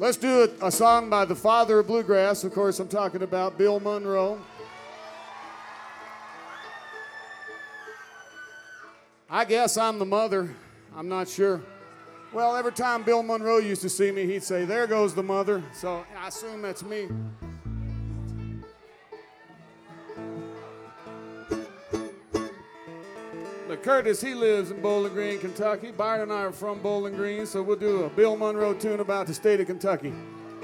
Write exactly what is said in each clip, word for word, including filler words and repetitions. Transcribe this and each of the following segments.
Let's do a, a song by the father of bluegrass. Of course, I'm talking about Bill Monroe. I guess I'm the mother. I'm not sure. Well, every time Bill Monroe used to see me, he'd say, "There goes the mother." So I assume that's me. But Curtis, he lives in Bowling Green, Kentucky. Byron and I are from Bowling Green, so we'll do a Bill Monroe tune about the state of Kentucky.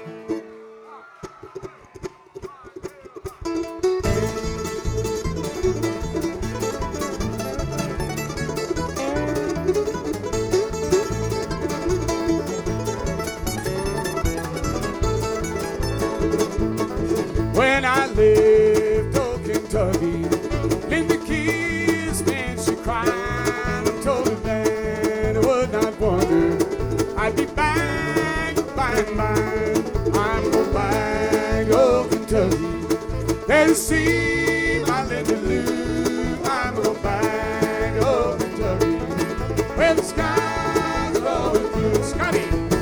When I left old Kentucky, Linda kissed me and she cried. I told her that I would not wonder I'd be back by and by. I'm going back to old Kentucky there to see my Linda Lou. I'm going back to old Kentucky where the skies are always blue. Scotty!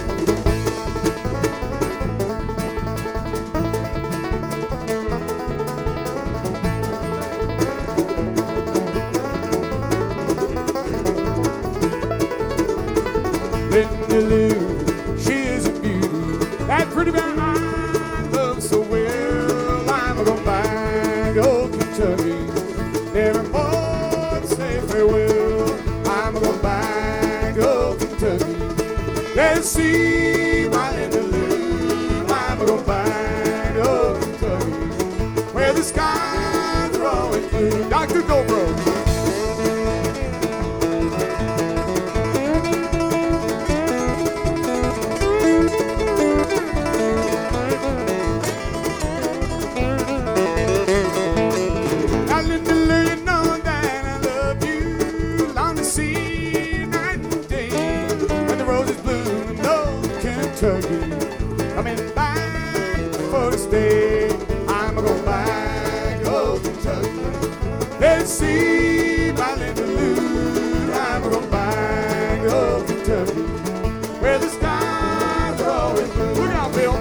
Linda Lou, she is a beauty. That pretty brown eye loves so well. I'm going back to old Kentucky, never more to say farewell. I'm going back to old Kentucky, let's see my Linda Lou. I'm going back to old Kentucky, where the skies are always blue. Doctor Dobro. Coming back for to stay. I'm going back to old Kentucky. Let's see my Linda Lou. I'm going back to old Kentucky, where the skies are always blue. Look out, Bill.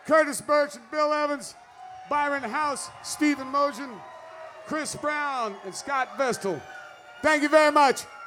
Curtis Birch and Bill Evans, Byron House, Stephen Mogen, Chris Brown, and Scott Vestal. Thank you very much.